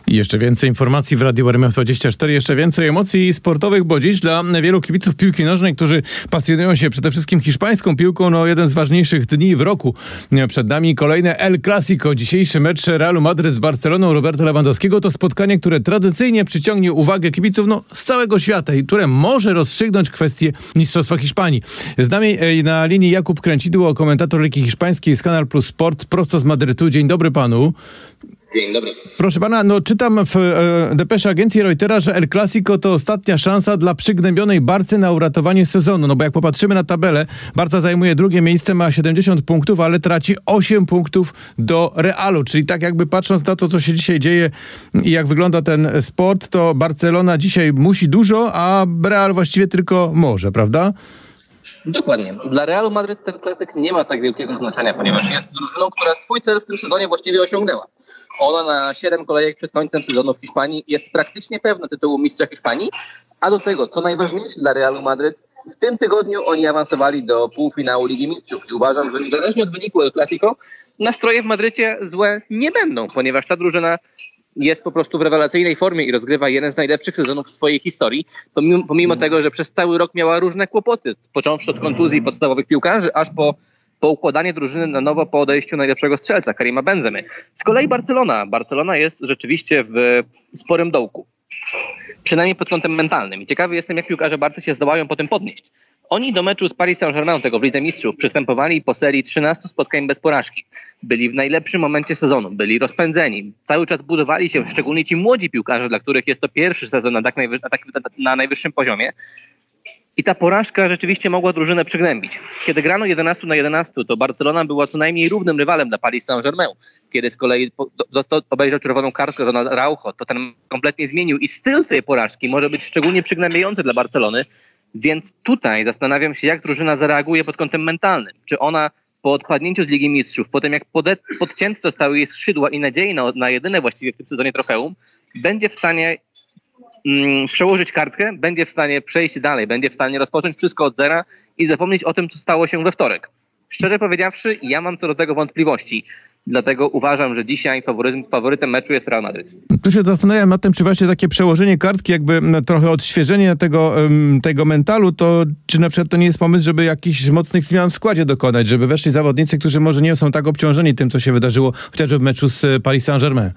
I jeszcze więcej informacji w Radiu RMF24, jeszcze więcej emocji sportowych, bo dziś dla wielu kibiców piłki nożnej, którzy pasjonują się przede wszystkim hiszpańską piłką, jeden z ważniejszych dni w roku. Przed nami kolejne El Clasico. Dzisiejszy mecz Realu Madryt z Barceloną Roberta Lewandowskiego to spotkanie, które tradycyjnie przyciągnie uwagę kibiców z całego świata i które może rozstrzygnąć kwestię mistrzostwa Hiszpanii. Z nami na linii Jakub Kręcidło, komentator Ligi Hiszpańskiej z Kanal Plus Sport, prosto z Madrytu. Dzień dobry panu. Dzień dobry. Proszę pana, czytam w depesze agencji Reutera, że El Clasico to ostatnia szansa dla przygnębionej Barcy na uratowanie sezonu. Bo jak popatrzymy na tabelę, Barca zajmuje drugie miejsce, ma 70 punktów, ale traci 8 punktów do Realu. Czyli tak jakby patrząc na to, co się dzisiaj dzieje i jak wygląda ten sport, to Barcelona dzisiaj musi dużo, a Real właściwie tylko może, prawda? Dokładnie. Dla Realu Madryt ten klasyk nie ma tak wielkiego znaczenia, ponieważ jest drużyną, która swój cel w tym sezonie właściwie osiągnęła. Ona na 7 kolejek przed końcem sezonu w Hiszpanii jest praktycznie pewna tytułu mistrza Hiszpanii, a do tego, co najważniejsze dla Realu Madryt, w tym tygodniu oni awansowali do półfinału Ligi Mistrzów i uważam, że niezależnie od wyniku El Clasico, nastroje w Madrycie złe nie będą, ponieważ ta drużyna jest po prostu w rewelacyjnej formie i rozgrywa jeden z najlepszych sezonów w swojej historii, pomimo tego, że przez cały rok miała różne kłopoty, począwszy od kontuzji podstawowych piłkarzy, aż po układanie drużyny na nowo po odejściu najlepszego strzelca, Karima Benzemy. Z kolei Barcelona jest rzeczywiście w sporym dołku, przynajmniej pod kątem mentalnym. I ciekawy jestem, jak piłkarze Barcy się zdołają potem podnieść. Oni do meczu z Paris Saint-Germain, tego w Lidze Mistrzów, przystępowali po serii 13 spotkań bez porażki. Byli w najlepszym momencie sezonu, byli rozpędzeni. Cały czas budowali się, szczególnie ci młodzi piłkarze, dla których jest to pierwszy sezon na najwyższym poziomie. I ta porażka rzeczywiście mogła drużynę przygnębić. Kiedy grano 11-11, to Barcelona była co najmniej równym rywalem dla Paris Saint-Germain. Kiedy z kolei obejrzał czerwoną kartkę Ronald Araujo, to ten kompletnie zmienił i styl tej porażki może być szczególnie przygnębiający dla Barcelony. Więc tutaj zastanawiam się, jak drużyna zareaguje pod kątem mentalnym. Czy ona po odpadnięciu z Ligi Mistrzów, po tym jak podcięte zostały jej skrzydła i nadzieje na jedyne właściwie w tym sezonie trofeum, będzie w stanie przełożyć kartkę, będzie w stanie przejść dalej, będzie w stanie rozpocząć wszystko od zera i zapomnieć o tym, co stało się we wtorek. Szczerze powiedziawszy, ja mam co do tego wątpliwości. Dlatego uważam, że dzisiaj faworytem meczu jest Real Madryt. Tu się zastanawiam nad tym, czy właśnie takie przełożenie kartki, jakby trochę odświeżenie tego mentalu, to czy na przykład to nie jest pomysł, żeby jakichś mocnych zmian w składzie dokonać, żeby weszli zawodnicy, którzy może nie są tak obciążeni tym, co się wydarzyło chociażby w meczu z Paris Saint-Germain.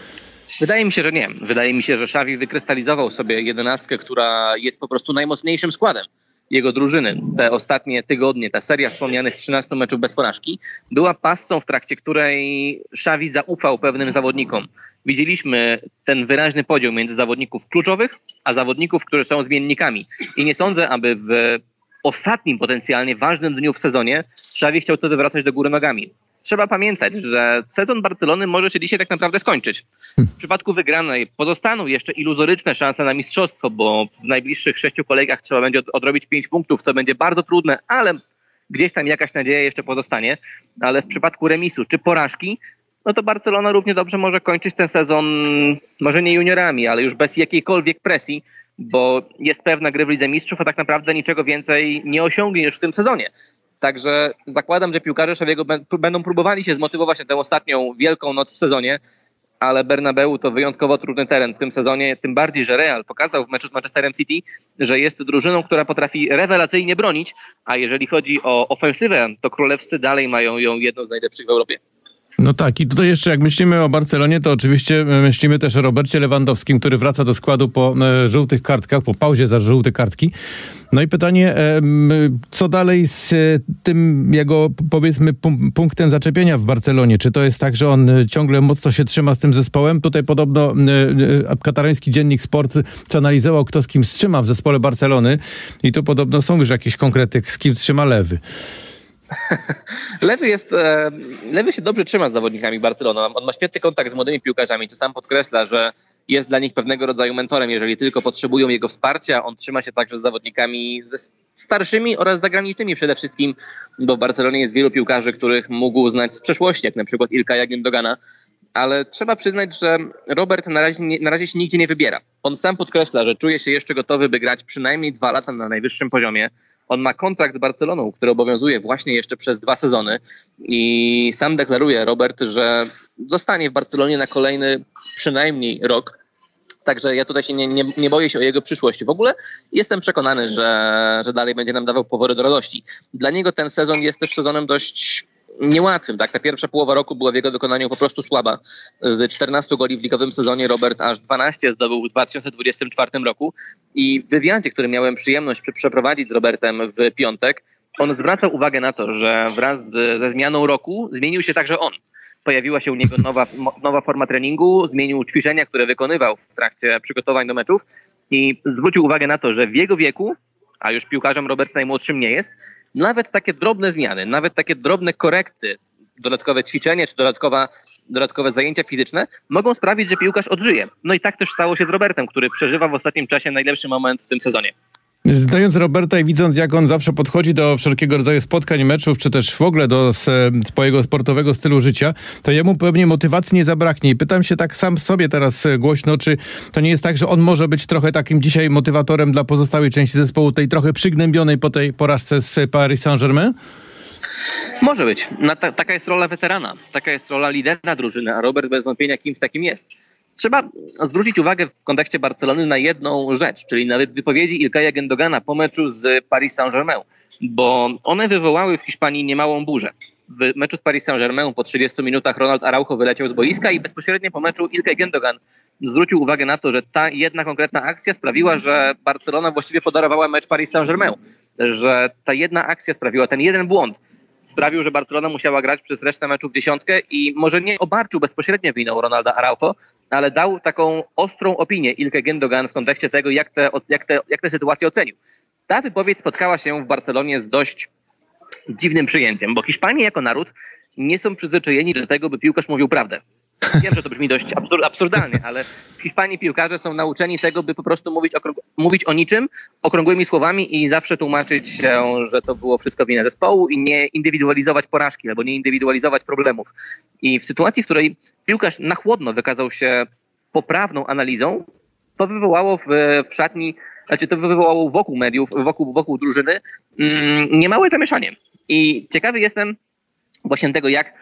Wydaje mi się, że nie. Wydaje mi się, że Xavi wykrystalizował sobie 11, która jest po prostu najmocniejszym składem jego drużyny. Te ostatnie tygodnie, ta seria wspomnianych 13 meczów bez porażki była passą, w trakcie której Xavi zaufał pewnym zawodnikom. Widzieliśmy ten wyraźny podział między zawodników kluczowych, a zawodników, którzy są zmiennikami. I nie sądzę, aby w ostatnim potencjalnie ważnym dniu w sezonie Xavi chciał to wywracać do góry nogami. Trzeba pamiętać, że sezon Barcelony może się dzisiaj tak naprawdę skończyć. W przypadku wygranej pozostaną jeszcze iluzoryczne szanse na mistrzostwo, bo w najbliższych 6 kolejkach trzeba będzie odrobić 5 punktów, co będzie bardzo trudne, ale gdzieś tam jakaś nadzieja jeszcze pozostanie. Ale w przypadku remisu czy porażki, to Barcelona równie dobrze może kończyć ten sezon, może nie juniorami, ale już bez jakiejkolwiek presji, bo jest pewna gry w Lidze Mistrzów, a tak naprawdę niczego więcej nie osiągnie już w tym sezonie. Także zakładam, że piłkarze Xaviego będą próbowali się zmotywować na tę ostatnią wielką noc w sezonie, ale Bernabeu to wyjątkowo trudny teren w tym sezonie, tym bardziej, że Real pokazał w meczu z Manchesterem City, że jest drużyną, która potrafi rewelacyjnie bronić, a jeżeli chodzi o ofensywę, to królewscy dalej mają ją jedną z najlepszych w Europie. No tak, i tutaj jeszcze jak myślimy o Barcelonie, to oczywiście myślimy też o Robercie Lewandowskim, który wraca do składu po żółtych kartkach, po pauzie za żółte kartki. No i pytanie, co dalej z tym jego, powiedzmy, punktem zaczepienia w Barcelonie? Czy to jest tak, że on ciągle mocno się trzyma z tym zespołem? Tutaj podobno kataloński dziennik Sport analizował, kto z kim trzyma w zespole Barcelony i tu podobno są już jakieś konkrety, z kim trzyma Lewy. Lewy się dobrze trzyma z zawodnikami Barcelony. On ma świetny kontakt z młodymi piłkarzami, co sam podkreśla, że jest dla nich pewnego rodzaju mentorem, jeżeli tylko potrzebują jego wsparcia. On trzyma się także z zawodnikami starszymi oraz zagranicznymi przede wszystkim, bo w Barcelonie jest wielu piłkarzy, których mógł znać z przeszłości, jak na przykład Ilkaja Gündogana. Ale trzeba przyznać, że Robert na razie się nigdzie nie wybiera. On sam podkreśla, że czuje się jeszcze gotowy, by grać przynajmniej 2 lata na najwyższym poziomie. On ma kontrakt z Barceloną, który obowiązuje właśnie jeszcze przez 2 sezony i sam deklaruje, Robert, że zostanie w Barcelonie na kolejny przynajmniej rok. Także ja tutaj się nie boję się o jego przyszłość. W ogóle jestem przekonany, że dalej będzie nam dawał powody do radości. Dla niego ten sezon jest też sezonem dość niełatwym. Tak? Ta pierwsza połowa roku była w jego wykonaniu po prostu słaba. Z 14 goli w ligowym sezonie Robert aż 12 zdobył w 2024 roku. I w wywiadzie, który miałem przyjemność przeprowadzić z Robertem w piątek, on zwracał uwagę na to, że wraz ze zmianą roku zmienił się także on. Pojawiła się u niego nowa forma treningu, zmienił ćwiczenia, które wykonywał w trakcie przygotowań do meczów i zwrócił uwagę na to, że w jego wieku, a już piłkarzem Robert najmłodszym nie jest, nawet takie drobne zmiany, nawet takie drobne korekty, dodatkowe ćwiczenie czy dodatkowe zajęcia fizyczne mogą sprawić, że piłkarz odżyje. No i tak też stało się z Robertem, który przeżywa w ostatnim czasie najlepszy moment w tym sezonie. Znając Roberta i widząc, jak on zawsze podchodzi do wszelkiego rodzaju spotkań, meczów, czy też w ogóle do swojego sportowego stylu życia, to jemu pewnie motywacji nie zabraknie. I pytam się tak sam sobie teraz głośno, czy to nie jest tak, że on może być trochę takim dzisiaj motywatorem dla pozostałej części zespołu, tej trochę przygnębionej po tej porażce z Paris Saint-Germain? Może być. Taka jest rola weterana, taka jest rola lidera drużyny, a Robert bez wątpienia kimś takim jest. Trzeba zwrócić uwagę w kontekście Barcelony na jedną rzecz, czyli na wypowiedzi Ilkaja Gündogana po meczu z Paris Saint-Germain, bo one wywołały w Hiszpanii niemałą burzę. W meczu z Paris Saint-Germain po 30 minutach Ronald Araujo wyleciał z boiska i bezpośrednio po meczu Ilkay Gündogan zwrócił uwagę na to, że ta jedna konkretna akcja sprawiła, że Barcelona właściwie podarowała mecz Paris Saint-Germain, że ta jedna akcja sprawiła, ten jeden błąd sprawił, że Barcelona musiała grać przez resztę meczu w dziesiątkę i może nie obarczył bezpośrednio winą Ronalda Araujo, ale dał taką ostrą opinię Ilkay Gündogan w kontekście tego, jak tę sytuację ocenił. Ta wypowiedź spotkała się w Barcelonie z dość dziwnym przyjęciem, bo Hiszpanie jako naród nie są przyzwyczajeni do tego, by piłkarz mówił prawdę. Wiem, że to brzmi dość absurdalnie, ale w Hiszpanii piłkarze są nauczeni tego, by po prostu mówić o niczym okrągłymi słowami i zawsze tłumaczyć się, że to było wszystko wina zespołu i nie indywidualizować porażki albo nie indywidualizować problemów. I w sytuacji, w której piłkarz na chłodno wykazał się poprawną analizą, to wywołało w szatni, to wywołało wokół mediów, wokół drużyny niemałe zamieszanie. I ciekawy jestem właśnie tego, jak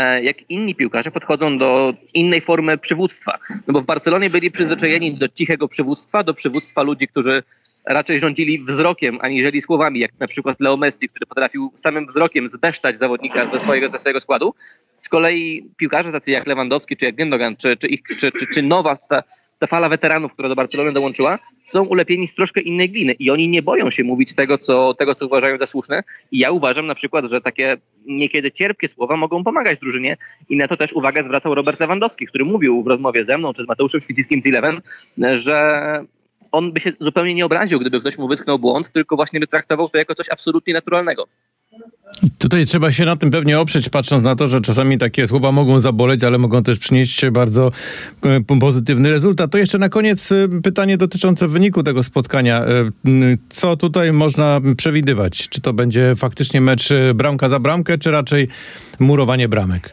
inni piłkarze podchodzą do innej formy przywództwa. No bo w Barcelonie byli przyzwyczajeni do cichego przywództwa, do przywództwa ludzi, którzy raczej rządzili wzrokiem, aniżeli słowami, jak na przykład Leo Messi, który potrafił samym wzrokiem zbesztać zawodnika do swojego składu. Z kolei piłkarze tacy jak Lewandowski, czy jak Gündogan, czy nowa ta fala weteranów, która do Barcelony dołączyła, są ulepieni z troszkę innej gliny i oni nie boją się mówić tego, co uważają za słuszne. I ja uważam na przykład, że takie niekiedy cierpkie słowa mogą pomagać drużynie i na to też uwagę zwracał Robert Lewandowski, który mówił w rozmowie ze mną czy z Mateuszem Świdnickim z Eleven, że on by się zupełnie nie obraził, gdyby ktoś mu wytknął błąd, tylko właśnie by traktował to jako coś absolutnie naturalnego. Tutaj trzeba się na tym pewnie oprzeć, patrząc na to, że czasami takie słowa mogą zaboleć, ale mogą też przynieść bardzo pozytywny rezultat. To jeszcze na koniec pytanie dotyczące wyniku tego spotkania. Co tutaj można przewidywać? Czy to będzie faktycznie mecz bramka za bramkę, czy raczej murowanie bramek?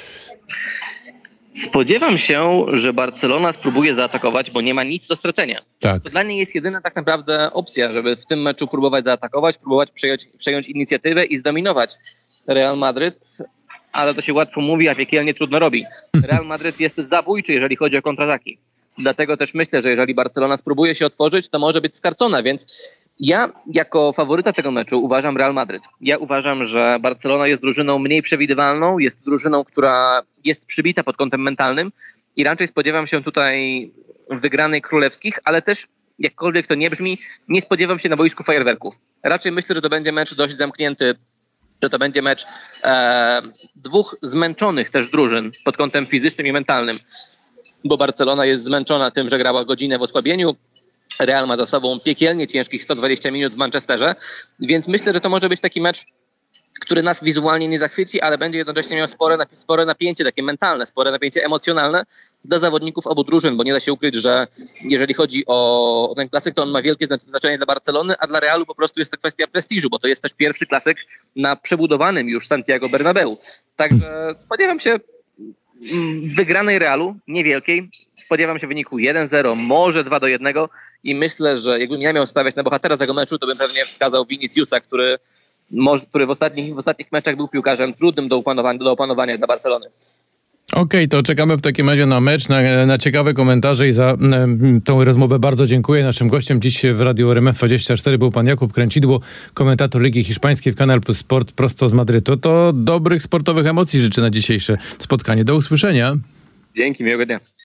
Spodziewam się, że Barcelona spróbuje zaatakować, bo nie ma nic do stracenia. Tak. To dla niej jest jedyna tak naprawdę opcja, żeby w tym meczu próbować zaatakować, próbować przejąć inicjatywę i zdominować Real Madryt, ale to się łatwo mówi, a piekielnie trudno robi. Real Madryt jest zabójczy, jeżeli chodzi o kontrataki. Dlatego też myślę, że jeżeli Barcelona spróbuje się otworzyć, to może być skarcona, więc ja jako faworyta tego meczu uważam Real Madryt. Ja uważam, że Barcelona jest drużyną mniej przewidywalną, jest drużyną, która jest przybita pod kątem mentalnym i raczej spodziewam się tutaj wygranej królewskich, ale też jakkolwiek to nie brzmi, nie spodziewam się na boisku fajerwerków. Raczej myślę, że to będzie mecz dość zamknięty, że to będzie mecz dwóch zmęczonych też drużyn pod kątem fizycznym i mentalnym, bo Barcelona jest zmęczona tym, że grała godzinę w osłabieniu. Real ma za sobą piekielnie ciężkich 120 minut w Manchesterze, więc myślę, że to może być taki mecz, który nas wizualnie nie zachwyci, ale będzie jednocześnie miał spore napięcie takie mentalne, spore napięcie emocjonalne dla zawodników obu drużyn, bo nie da się ukryć, że jeżeli chodzi o ten klasyk, to on ma wielkie znaczenie dla Barcelony, a dla Realu po prostu jest to kwestia prestiżu, bo to jest też pierwszy klasyk na przebudowanym już Santiago Bernabeu. Także spodziewam się wygranej Realu, niewielkiej, spodziewam się wyniku 1-0, może 2-1 i myślę, że jakbym ja miał stawiać na bohatera tego meczu, to bym pewnie wskazał Viniciusa, który w ostatnich meczach był piłkarzem trudnym do opanowania dla Barcelony. Okej, to czekamy w takim razie na mecz, na ciekawe komentarze i za tą rozmowę bardzo dziękuję. Naszym gościem dziś w Radiu RMF24 był pan Jakub Kręcidło, komentator Ligi Hiszpańskiej w Kanal Plus Sport prosto z Madrytu. To dobrych sportowych emocji życzę na dzisiejsze spotkanie. Do usłyszenia. Dzięki, miłego dnia.